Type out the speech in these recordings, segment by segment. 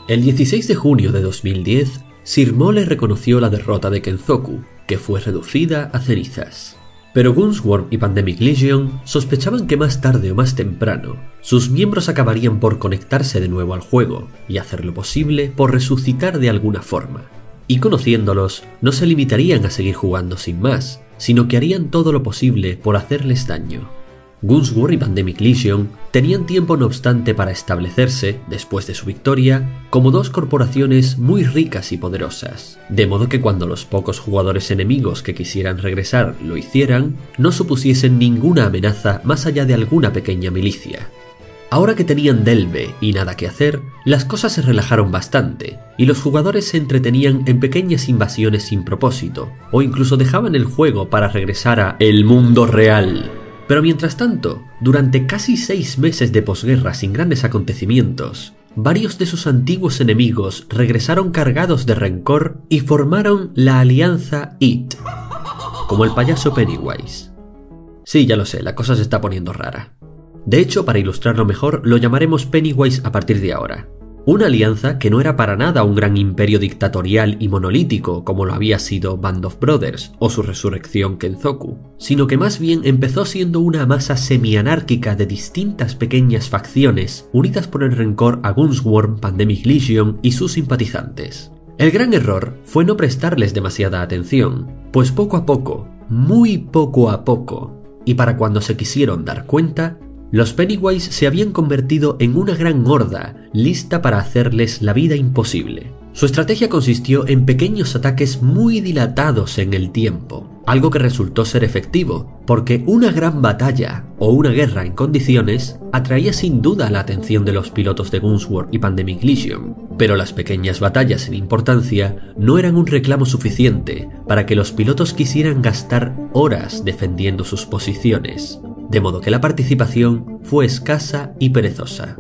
El 16 de junio de 2010, Sir Mole reconoció la derrota de Kenzoku, que fue reducida a cenizas. Pero Gunsworm y Pandemic Legion sospechaban que más tarde o más temprano, sus miembros acabarían por conectarse de nuevo al juego y hacer lo posible por resucitar de alguna forma. Y conociéndolos, no se limitarían a seguir jugando sin más, sino que harían todo lo posible por hacerles daño. Gunsworm y Pandemic Legion tenían tiempo no obstante para establecerse, después de su victoria, como dos corporaciones muy ricas y poderosas, de modo que cuando los pocos jugadores enemigos que quisieran regresar lo hicieran, no supusiesen ninguna amenaza más allá de alguna pequeña milicia. Ahora que tenían Delve y nada que hacer, las cosas se relajaron bastante, y los jugadores se entretenían en pequeñas invasiones sin propósito, o incluso dejaban el juego para regresar a el mundo real. Pero mientras tanto, durante casi 6 meses de posguerra sin grandes acontecimientos, varios de sus antiguos enemigos regresaron cargados de rencor y formaron la alianza IT, como el payaso Pennywise. Sí, ya lo sé, la cosa se está poniendo rara. De hecho, para ilustrarlo mejor, lo llamaremos Pennywise a partir de ahora. Una alianza que no era para nada un gran imperio dictatorial y monolítico como lo había sido Band of Brothers o su resurrección Kenzoku, sino que más bien empezó siendo una masa semi-anárquica de distintas pequeñas facciones unidas por el rencor a Gunsworm, Pandemic Legion y sus simpatizantes. El gran error fue no prestarles demasiada atención, pues poco a poco, muy poco a poco, y para cuando se quisieron dar cuenta, los Pennywise se habían convertido en una gran horda lista para hacerles la vida imposible. Su estrategia consistió en pequeños ataques muy dilatados en el tiempo, algo que resultó ser efectivo, porque una gran batalla o una guerra en condiciones atraía sin duda la atención de los pilotos de Gunsworm y Pandemic Legion, pero las pequeñas batallas en importancia no eran un reclamo suficiente para que los pilotos quisieran gastar horas defendiendo sus posiciones, de modo que la participación fue escasa y perezosa.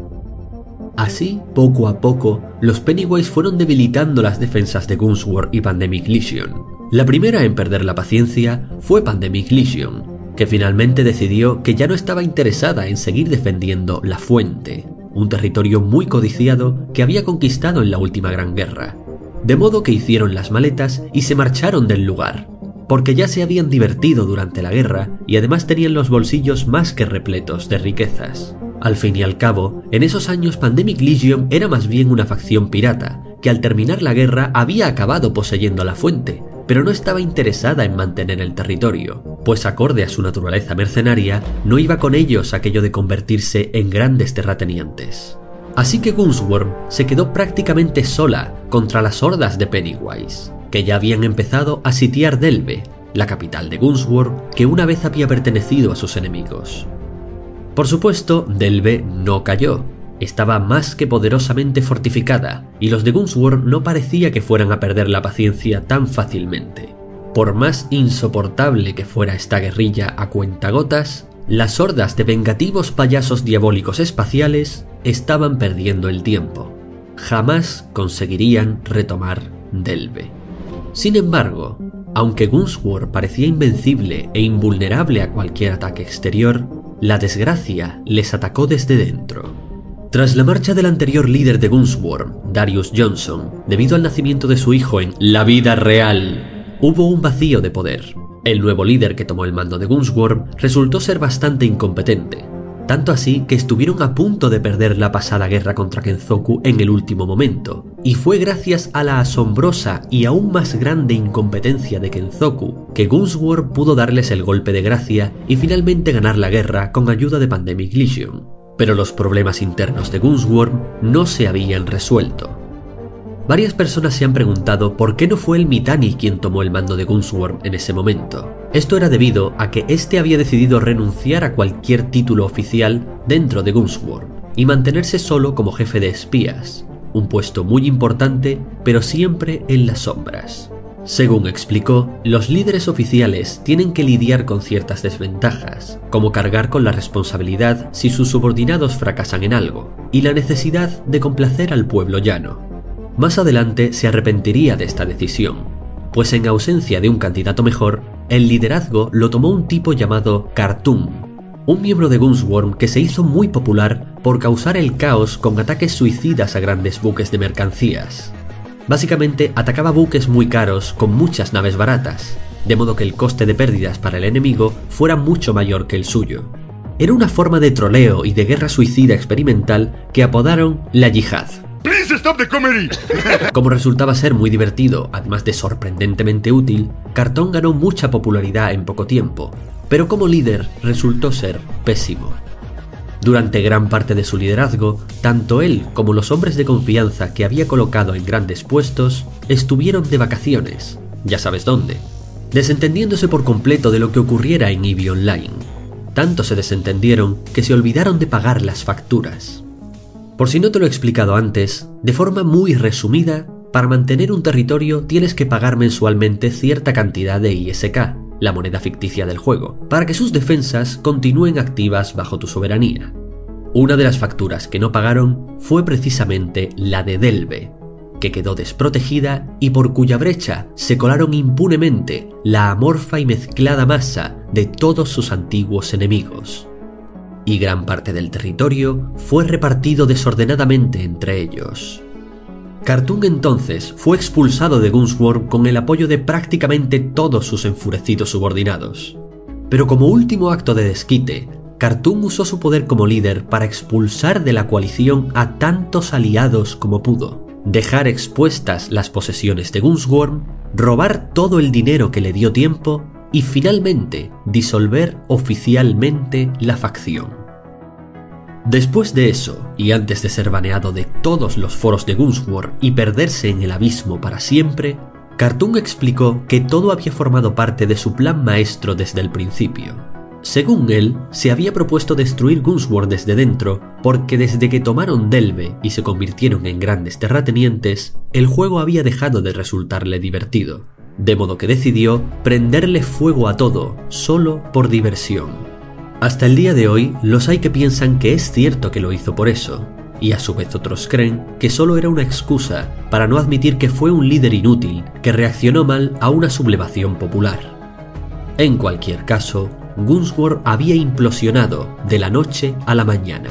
Así, poco a poco, los Pennywise fueron debilitando las defensas de Gunsworm y Pandemic Legion. La primera en perder la paciencia fue Pandemic Legion, que finalmente decidió que ya no estaba interesada en seguir defendiendo La Fuente, un territorio muy codiciado que había conquistado en la última Gran Guerra. De modo que hicieron las maletas y se marcharon del lugar, porque ya se habían divertido durante la guerra y además tenían los bolsillos más que repletos de riquezas. Al fin y al cabo, en esos años Pandemic Legion era más bien una facción pirata, que al terminar la guerra había acabado poseyendo La Fuente, pero no estaba interesada en mantener el territorio, pues acorde a su naturaleza mercenaria, no iba con ellos aquello de convertirse en grandes terratenientes. Así que Gunsworm se quedó prácticamente sola contra las hordas de Pennywise, que ya habían empezado a sitiar Delve, la capital de Gunsworm, que una vez había pertenecido a sus enemigos. Por supuesto, Delve no cayó, estaba más que poderosamente fortificada, y los de Gunsworm no parecía que fueran a perder la paciencia tan fácilmente. Por más insoportable que fuera esta guerrilla a cuentagotas, las hordas de vengativos payasos diabólicos espaciales estaban perdiendo el tiempo. Jamás conseguirían retomar Delve. Sin embargo, aunque Gunsworm parecía invencible e invulnerable a cualquier ataque exterior, la desgracia les atacó desde dentro. Tras la marcha del anterior líder de Gunsworm, Darius Johnson, debido al nacimiento de su hijo en la vida real, hubo un vacío de poder. El nuevo líder que tomó el mando de Gunsworm resultó ser bastante incompetente, tanto así que estuvieron a punto de perder la pasada guerra contra Kenzoku en el último momento, y fue gracias a la asombrosa y aún más grande incompetencia de Kenzoku que Gunsworm pudo darles el golpe de gracia y finalmente ganar la guerra con ayuda de Pandemic Legion. Pero los problemas internos de Gunsworm no se habían resuelto. Varias personas se han preguntado por qué no fue el Mittani quien tomó el mando de Gunsworm en ese momento. Esto era debido a que este había decidido renunciar a cualquier título oficial dentro de Gunsworm y mantenerse solo como jefe de espías, un puesto muy importante pero siempre en las sombras. Según explicó, los líderes oficiales tienen que lidiar con ciertas desventajas, como cargar con la responsabilidad si sus subordinados fracasan en algo, y la necesidad de complacer al pueblo llano. Más adelante se arrepentiría de esta decisión, pues en ausencia de un candidato mejor, el liderazgo lo tomó un tipo llamado Khartoum, un miembro de Gunsworm que se hizo muy popular por causar el caos con ataques suicidas a grandes buques de mercancías. Básicamente atacaba buques muy caros con muchas naves baratas, de modo que el coste de pérdidas para el enemigo fuera mucho mayor que el suyo. Era una forma de troleo y de guerra suicida experimental que apodaron la Yihad. Please stop the comedy. Como resultaba ser muy divertido, además de sorprendentemente útil, Cartón ganó mucha popularidad en poco tiempo, pero como líder resultó ser pésimo. Durante gran parte de su liderazgo, tanto él como los hombres de confianza que había colocado en grandes puestos estuvieron de vacaciones, ya sabes dónde, desentendiéndose por completo de lo que ocurriera en EVE Online. Tanto se desentendieron que se olvidaron de pagar las facturas. Por si no te lo he explicado antes, de forma muy resumida, para mantener un territorio tienes que pagar mensualmente cierta cantidad de ISK, la moneda ficticia del juego, para que sus defensas continúen activas bajo tu soberanía. Una de las facturas que no pagaron fue precisamente la de Delve, que quedó desprotegida y por cuya brecha se colaron impunemente la amorfa y mezclada masa de todos sus antiguos enemigos. Y gran parte del territorio fue repartido desordenadamente entre ellos. Cartoon entonces fue expulsado de Gunsworm con el apoyo de prácticamente todos sus enfurecidos subordinados. Pero como último acto de desquite, Cartoon usó su poder como líder para expulsar de la coalición a tantos aliados como pudo, dejar expuestas las posesiones de Gunsworm, robar todo el dinero que le dio tiempo y finalmente disolver oficialmente la facción. Después de eso, y antes de ser baneado de todos los foros de Gunsworm y perderse en el abismo para siempre, Cartoon explicó que todo había formado parte de su plan maestro desde el principio. Según él, se había propuesto destruir Gunsworm desde dentro porque desde que tomaron Delve y se convirtieron en grandes terratenientes, el juego había dejado de resultarle divertido, de modo que decidió prenderle fuego a todo, solo por diversión. Hasta el día de hoy, los hay que piensan que es cierto que lo hizo por eso, y a su vez otros creen que solo era una excusa para no admitir que fue un líder inútil que reaccionó mal a una sublevación popular. En cualquier caso, Gunsworm había implosionado de la noche a la mañana.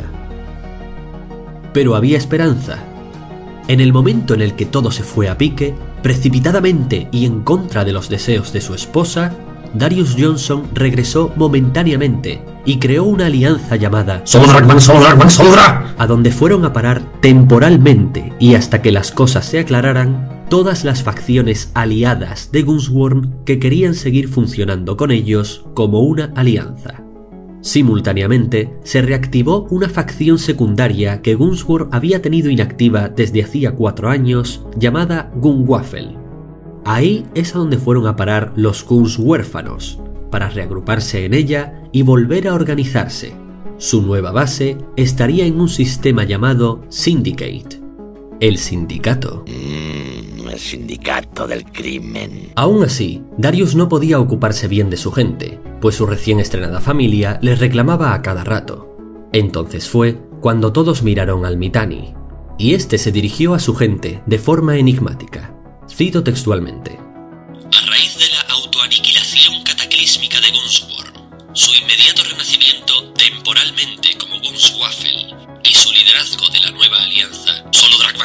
Pero había esperanza. En el momento en el que todo se fue a pique, precipitadamente y en contra de los deseos de su esposa, Darius Johnson regresó momentáneamente y creó una alianza llamada Solodrak, a donde fueron a parar temporalmente y hasta que las cosas se aclararan todas las facciones aliadas de Gunsworm que querían seguir funcionando con ellos como una alianza. Simultáneamente, se reactivó una facción secundaria que Gunsworm había tenido inactiva desde hacía 4 años, llamada Gunwaffle. Ahí es a donde fueron a parar los Guns huérfanos, para reagruparse en ella y volver a organizarse. Su nueva base estaría en un sistema llamado Syndicate, el sindicato. El sindicato del crimen. Aún así, Darius no podía ocuparse bien de su gente, pues su recién estrenada familia les reclamaba a cada rato. Entonces fue cuando todos miraron al Mittani, y este se dirigió a su gente de forma enigmática. Cito textualmente: a raíz de la autoaniquilación cataclísmica de Gunsworm, su inmediato renacimiento temporalmente como Gunswaffle y su liderazgo de la nueva alianza Solodrak,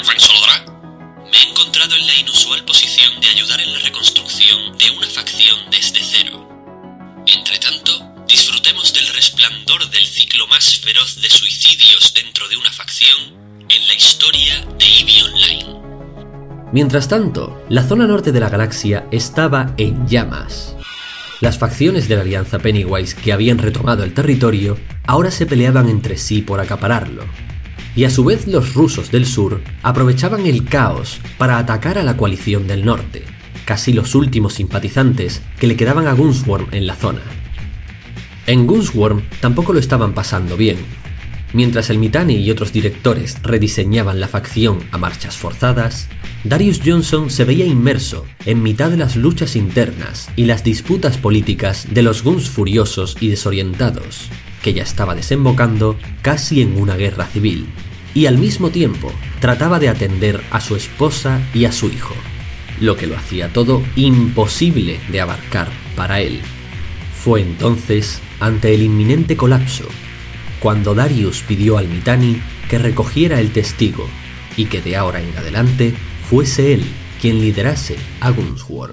me he encontrado en la inusual posición de ayudar en la reconstrucción de una facción desde cero. Entretanto, disfrutemos del resplandor del ciclo más feroz de suicidios dentro de una facción en la historia de EVE Online. Mientras tanto, la zona norte de la galaxia estaba en llamas. Las facciones de la alianza Pennywise que habían retomado el territorio ahora se peleaban entre sí por acapararlo. Y a su vez los rusos del sur aprovechaban el caos para atacar a la coalición del norte, casi los últimos simpatizantes que le quedaban a Gunsworm en la zona. En Gunsworm tampoco lo estaban pasando bien. Mientras el Mittani y otros directores rediseñaban la facción a marchas forzadas, Darius Johnson se veía inmerso en mitad de las luchas internas y las disputas políticas de los Guns furiosos y desorientados, que ya estaba desembocando casi en una guerra civil, y al mismo tiempo trataba de atender a su esposa y a su hijo, lo que lo hacía todo imposible de abarcar para él. Fue entonces, ante el inminente colapso, cuando Darius pidió al Mittani que recogiera el testigo y que de ahora en adelante fuese él quien liderase a Gunsworm.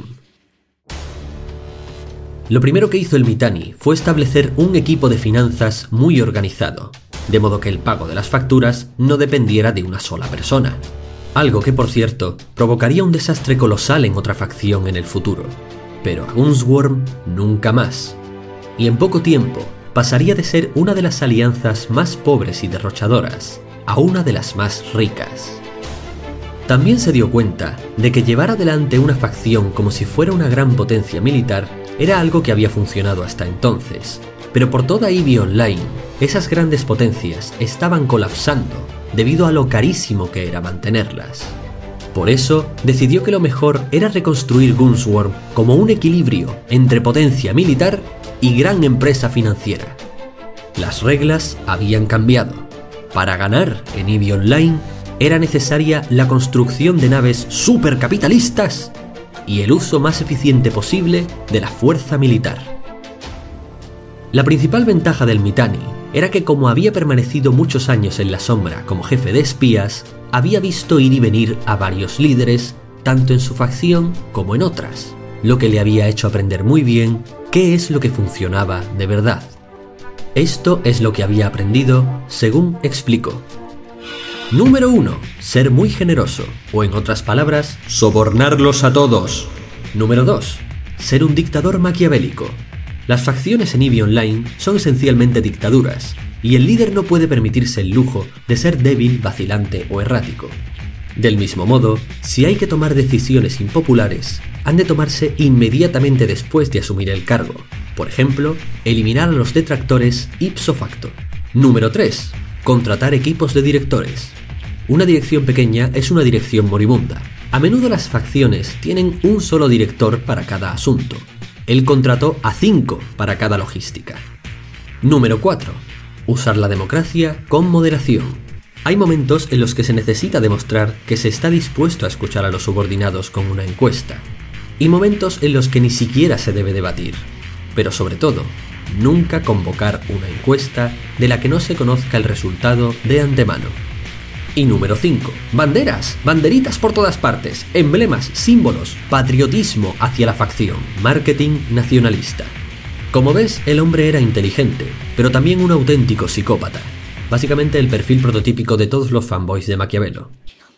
Lo primero que hizo el Mittani fue establecer un equipo de finanzas muy organizado, de modo que el pago de las facturas no dependiera de una sola persona, algo que por cierto provocaría un desastre colosal en otra facción en el futuro, pero a Gunsworm nunca más, y en poco tiempo pasaría de ser una de las alianzas más pobres y derrochadoras a una de las más ricas. También se dio cuenta de que llevar adelante una facción como si fuera una gran potencia militar era algo que había funcionado hasta entonces, pero por toda EVE Online, esas grandes potencias estaban colapsando debido a lo carísimo que era mantenerlas. Por eso, decidió que lo mejor era reconstruir Gunsworm como un equilibrio entre potencia militar y gran empresa financiera. Las reglas habían cambiado. Para ganar en EVE Online era necesaria la construcción de naves supercapitalistas y el uso más eficiente posible de la fuerza militar. La principal ventaja del Mittani era que, como había permanecido muchos años en la sombra como jefe de espías, había visto ir y venir a varios líderes, tanto en su facción como en otras, lo que le había hecho aprender muy bien qué es lo que funcionaba de verdad. Esto es lo que había aprendido, según explicó. Número 1. Ser muy generoso, o en otras palabras, sobornarlos a todos. Número 2. Ser un dictador maquiavélico. Las facciones en EVE Online son esencialmente dictaduras, y el líder no puede permitirse el lujo de ser débil, vacilante o errático. Del mismo modo, si hay que tomar decisiones impopulares, han de tomarse inmediatamente después de asumir el cargo. Por ejemplo, eliminar a los detractores ipso facto. Número 3. Contratar equipos de directores. Una dirección pequeña es una dirección moribunda. A menudo las facciones tienen un solo director para cada asunto. Él contrató a 5 para cada logística. Número 4. Usar la democracia con moderación. Hay momentos en los que se necesita demostrar que se está dispuesto a escuchar a los subordinados con una encuesta, y momentos en los que ni siquiera se debe debatir. Pero sobre todo, nunca convocar una encuesta de la que no se conozca el resultado de antemano. Y número 5. Banderas, banderitas por todas partes, emblemas, símbolos, patriotismo hacia la facción, marketing nacionalista. Como ves, el hombre era inteligente, pero también un auténtico psicópata. Básicamente el perfil prototípico de todos los fanboys de Maquiavelo.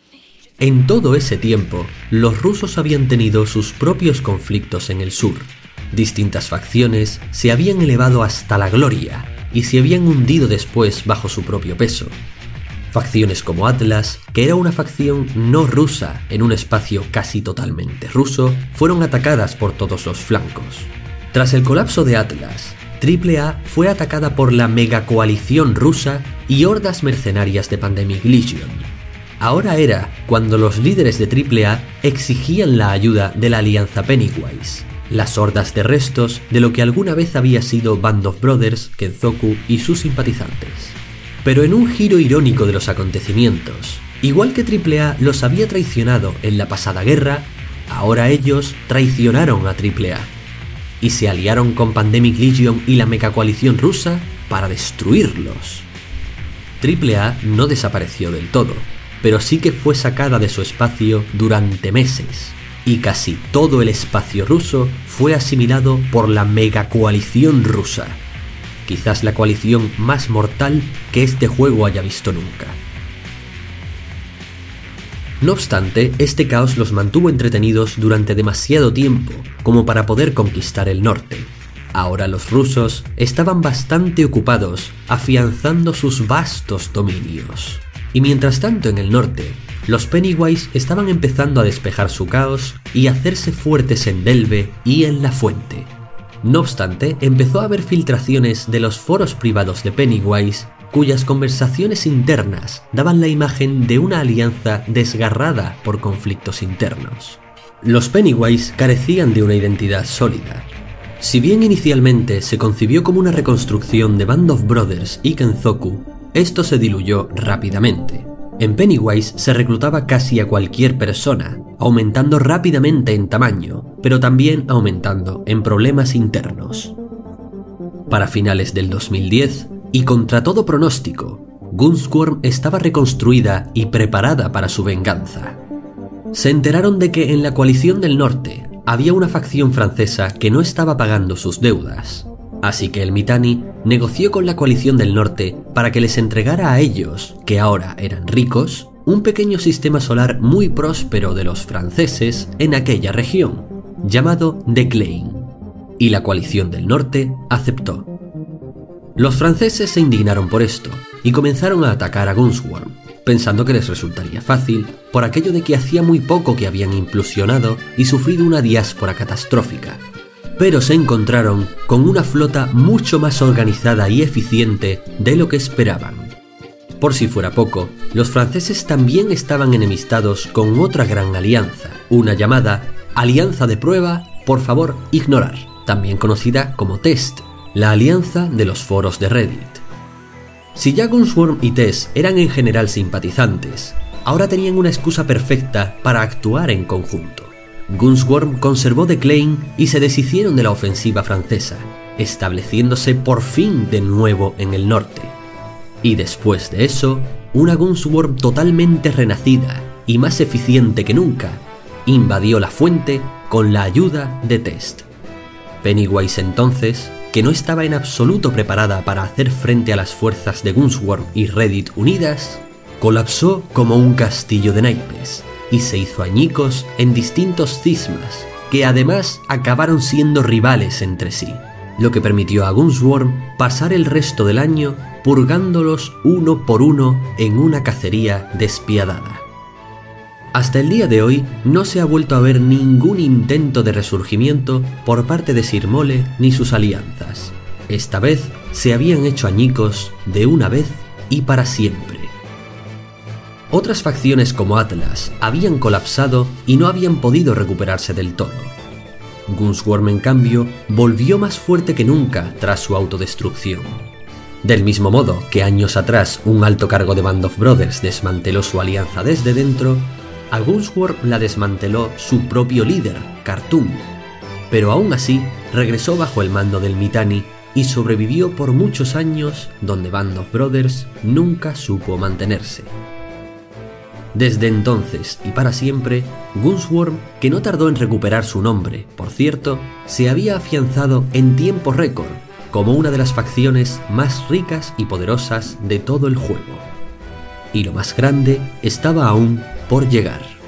En todo ese tiempo, los rusos habían tenido sus propios conflictos en el sur. Distintas facciones se habían elevado hasta la gloria y se habían hundido después bajo su propio peso. Facciones como Atlas, que era una facción no rusa en un espacio casi totalmente ruso, fueron atacadas por todos los flancos. Tras el colapso de Atlas, AAA fue atacada por la megacoalición rusa y hordas mercenarias de Pandemic Legion. Ahora era cuando los líderes de AAA exigían la ayuda de la alianza Pennywise, las hordas de restos de lo que alguna vez había sido Band of Brothers, Kenzoku y sus simpatizantes. Pero en un giro irónico de los acontecimientos, igual que AAA los había traicionado en la pasada guerra, ahora ellos traicionaron a AAA y se aliaron con Pandemic Legion y la megacoalición rusa para destruirlos. AAA no desapareció del todo, pero sí que fue sacada de su espacio durante meses, y casi todo el espacio ruso fue asimilado por la megacoalición rusa. Quizás la coalición más mortal que este juego haya visto nunca. No obstante, este caos los mantuvo entretenidos durante demasiado tiempo como para poder conquistar el norte. Ahora los rusos estaban bastante ocupados afianzando sus vastos dominios. Y mientras tanto en el norte, los Pennywise estaban empezando a despejar su caos y a hacerse fuertes en Delve y en La Fuente. No obstante, empezó a haber filtraciones de los foros privados de Pennywise, cuyas conversaciones internas daban la imagen de una alianza desgarrada por conflictos internos. Los Pennywise carecían de una identidad sólida. Si bien inicialmente se concibió como una reconstrucción de Band of Brothers y Kenzoku, esto se diluyó rápidamente. En Pennywise se reclutaba casi a cualquier persona, aumentando rápidamente en tamaño, pero también aumentando en problemas internos. Para finales del 2010, y contra todo pronóstico, Gunnsworm estaba reconstruida y preparada para su venganza. Se enteraron de que en la coalición del norte había una facción francesa que no estaba pagando sus deudas, así que el Mittani negoció con la coalición del norte para que les entregara a ellos, que ahora eran ricos, un pequeño sistema solar muy próspero de los franceses en aquella región, llamado The Klein, y la coalición del norte aceptó. Los franceses se indignaron por esto y comenzaron a atacar a Gunnsworm, pensando que les resultaría fácil por aquello de que hacía muy poco que habían implosionado y sufrido una diáspora catastrófica. Pero se encontraron con una flota mucho más organizada y eficiente de lo que esperaban. Por si fuera poco, los franceses también estaban enemistados con otra gran alianza, una llamada Alianza de Prueba, por favor, ignorar, también conocida como TEST, la alianza de los foros de Reddit. Si ya Gunnsworm y Tess eran en general simpatizantes, ahora tenían una excusa perfecta para actuar en conjunto. Gunnsworm conservó The Klein y se deshicieron de la ofensiva francesa, estableciéndose por fin de nuevo en el norte. Y después de eso, una Gunnsworm totalmente renacida y más eficiente que nunca, invadió la fuente con la ayuda de Test. Pennywise entonces, que no estaba en absoluto preparada para hacer frente a las fuerzas de Gunnsworm y Reddit unidas, colapsó como un castillo de naipes y se hizo añicos en distintos cismas que además acabaron siendo rivales entre sí, lo que permitió a Gunnsworm pasar el resto del año purgándolos uno por uno en una cacería despiadada. Hasta el día de hoy no se ha vuelto a ver ningún intento de resurgimiento por parte de Sir Mole ni sus alianzas. Esta vez se habían hecho añicos de una vez y para siempre. Otras facciones como Atlas habían colapsado y no habían podido recuperarse del todo. Gunnsworm, en cambio, volvió más fuerte que nunca tras su autodestrucción. Del mismo modo que años atrás un alto cargo de Band of Brothers desmanteló su alianza desde dentro, a Gunnsworm la desmanteló su propio líder, Khartoum, pero aún así regresó bajo el mando del Mittani y sobrevivió por muchos años donde Band of Brothers nunca supo mantenerse. Desde entonces y para siempre, Gunnsworm, que no tardó en recuperar su nombre, por cierto, se había afianzado en tiempo récord como una de las facciones más ricas y poderosas de todo el juego. Y lo más grande estaba aún por llegar.